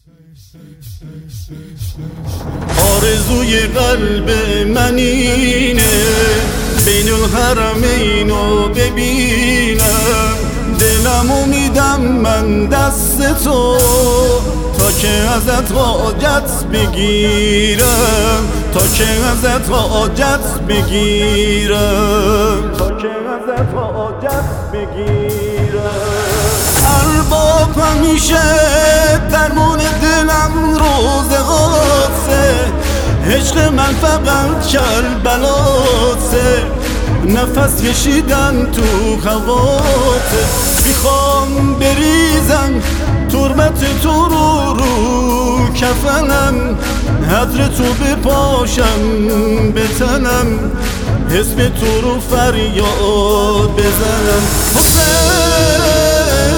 آرزوی قلب من اینه بین الحرمین رو ببینم، دلمو میدم من دست تو تا که ازت حاجت بگیرم، تا که ازت حاجت بگیرم، تا که ازت حاجت بگیرم. ارباب همیشه درمون دلم روزگاته، عشق من فقط کربلاته، نفس کشیدن تو هواته. میخوام بریزم تربت تو رو کفنم، عطر تو بپاشم به تنم، اسم تو رو فریاد بزنم. حسین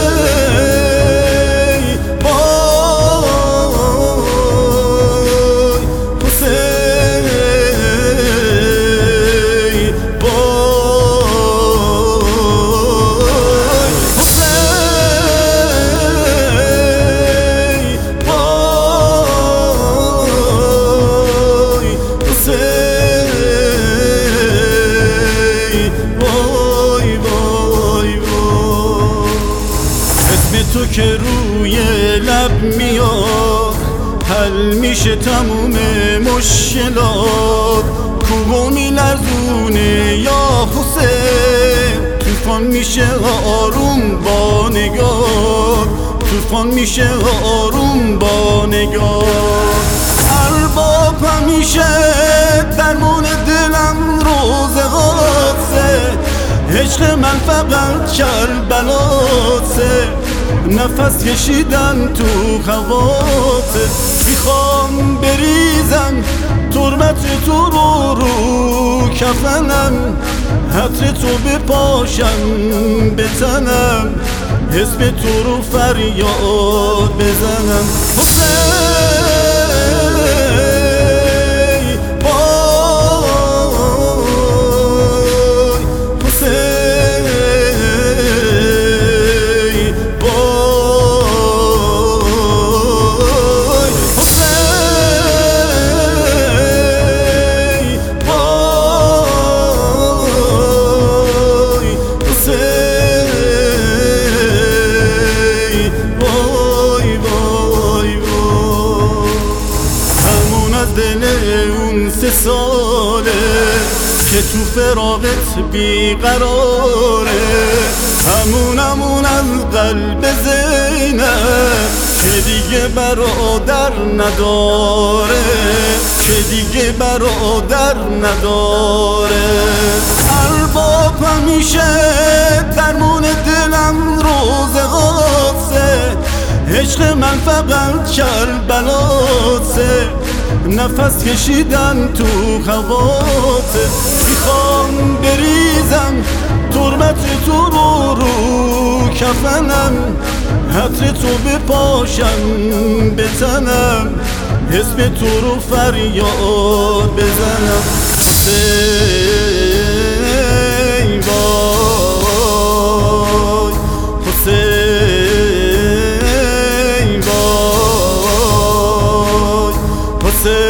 تو که روی لب میاد، حل میشه تموم مشکلات. کوهو میلرزونه یا حسین، طوفان میشه آروم با نگاه، طوفان میشه آروم با نگاه. ارباب همیشه درمون دلم روزگاته، عشق من فقط کربلاته، نفس کشیدن تو هواته. میخوام بریزم تربت تو رو کفنم، عطر تو بپاشم به تنم، اسم تو رو فریاد بزنم. حسین دل اون 3 ساله که تو فراقت بیقراره، همون از قلب زینب که دیگه برادر نداره، که دیگه برادر نداره. ارباب همیشه درمون دلم روزگاته، عشق من فقط کربلاته، نفس کشیدن تو هواته. میخوام بریزم تربت تو رو کفنم، عطر تو بپاشم به تنم، اسم تو رو فریاد بزنم. حسین وای، حسین وای، حسین